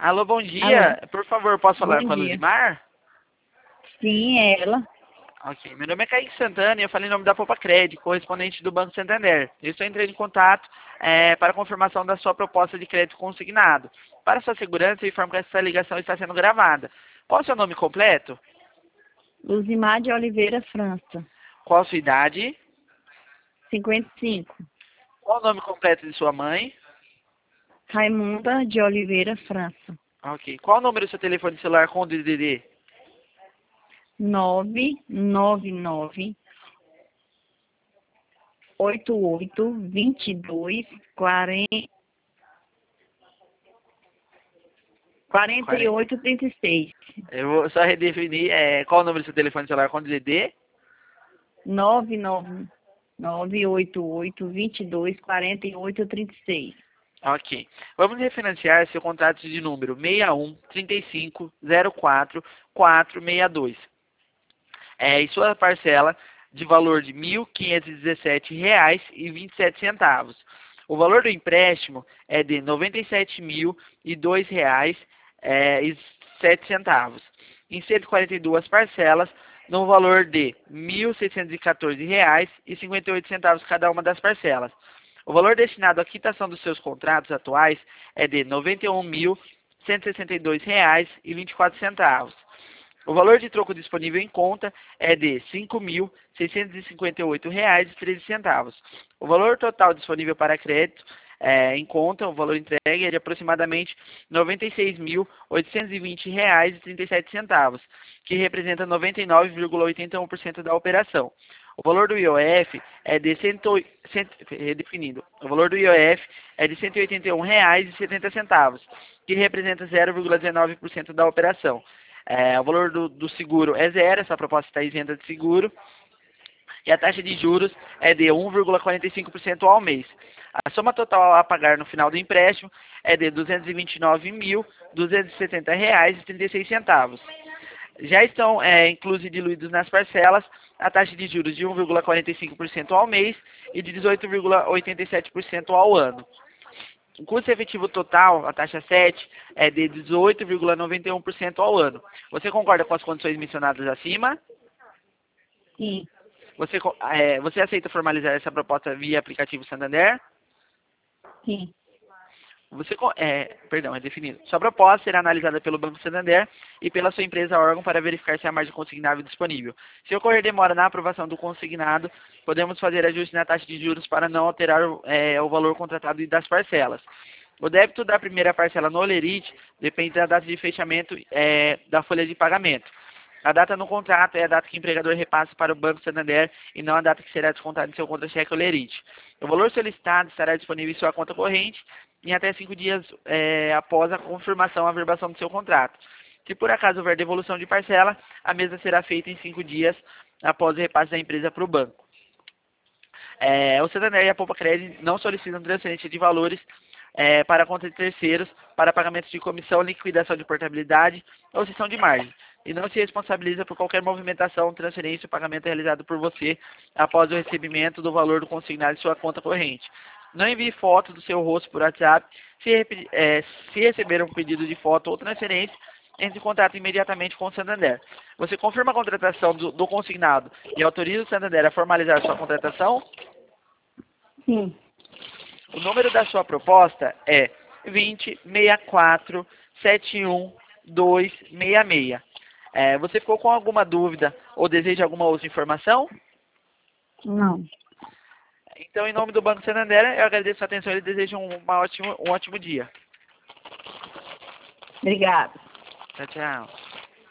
Alô, bom Alô, dia. Por favor, posso bom falar com a dia. Luzimar? Sim, é ela. Ok. Meu nome é Kaique Santana e eu falei em nome da Poupa Crédito, correspondente do Banco Santander. Eu estou entrando em contato para confirmação da sua proposta de crédito consignado. Para sua segurança, eu informo que essa ligação está sendo gravada. Qual é o seu nome completo? Luzimar de Oliveira França, Qual a sua idade? 55. Qual o nome completo de sua mãe? Raimunda de Oliveira França, Ok. Qual o número do seu telefone celular com o DDD? 999 88 22 40 48 36. Eu vou só redefinir. Qual o número do seu telefone celular com o DDD? 999 88 22 48 36. Ok. Vamos refinanciar seu contrato de número 613504 462. E sua parcela de valor de R$ 1.517,27. O valor do empréstimo é de R$ 97.002,07. Em 142 parcelas, no valor de R$ 1.614,58 cada uma das parcelas. O valor destinado à quitação dos seus contratos atuais é de R$ 91.162,24. O valor de troco disponível em conta é de R$ 5.658,13. O valor total disponível para crédito em conta, o valor entregue é de aproximadamente R$ 96.820,37, que representa 99,81% da operação. O valor do IOF é de redefinido. O valor do IOF é de R$ 181,70, que representa 0,19% da operação. O valor do seguro é zero, essa proposta está isenta de seguro. E a taxa de juros é de 1,45% ao mês. A soma total a pagar no final do empréstimo é de R$ 229.270,36. Já estão inclusos e diluídos nas parcelas a taxa de juros de 1,45% ao mês e de 18,87% ao ano. O custo efetivo total, a taxa 7, é de 18,91% ao ano. Você concorda com as condições mencionadas acima? Sim, Você aceita formalizar essa proposta via aplicativo Santander? sim. Perdão, é definido. Sua proposta será analisada pelo Banco Santander e pela sua empresa órgão para verificar se há margem consignável disponível. Se ocorrer demora na aprovação do consignado, podemos fazer ajuste na taxa de juros para não alterar o valor contratado e das parcelas. O débito da primeira parcela no Olerite depende da data de fechamento da folha de pagamento. A data no contrato é a data que o empregador repassa para o Banco Santander e não a data que será descontada em seu contra-cheque Olerite. O valor solicitado estará disponível em sua conta corrente em até 5 dias após a confirmação, a averbação do seu contrato. Se por acaso houver devolução de parcela, a mesma será feita em 5 dias após o repasse da empresa para o banco. O Santander e a Poupa Crédito não solicitam transferência de valores para a conta de terceiros para pagamentos de comissão, liquidação de portabilidade ou cessão de margem, e não se responsabiliza por qualquer movimentação, transferência ou pagamento realizado por você após o recebimento do valor do consignado em sua conta corrente. Não envie foto do seu rosto por WhatsApp. Se receber um pedido de foto ou transferência, entre em contato imediatamente com o Santander. Você confirma a contratação do consignado e autoriza o Santander a formalizar sua contratação? Sim. O número da sua proposta é 2064712266. Você ficou com alguma dúvida ou deseja alguma outra informação? Não. Então, em nome do Banco Santander, eu agradeço a atenção e desejo um ótimo dia. Obrigada. Tchau, tchau.